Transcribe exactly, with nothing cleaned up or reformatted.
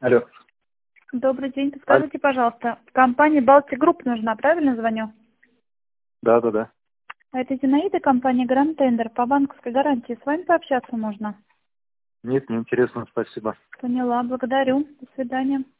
Алло. Добрый день. Аль- Подскажите, пожалуйста, компания Baltic Group нужна, правильно звоню? Да, да, да. А это Зинаида, компания Grand Tender по банковской гарантии. С вами пообщаться можно? Нет, неинтересно, спасибо. Поняла, благодарю. До свидания.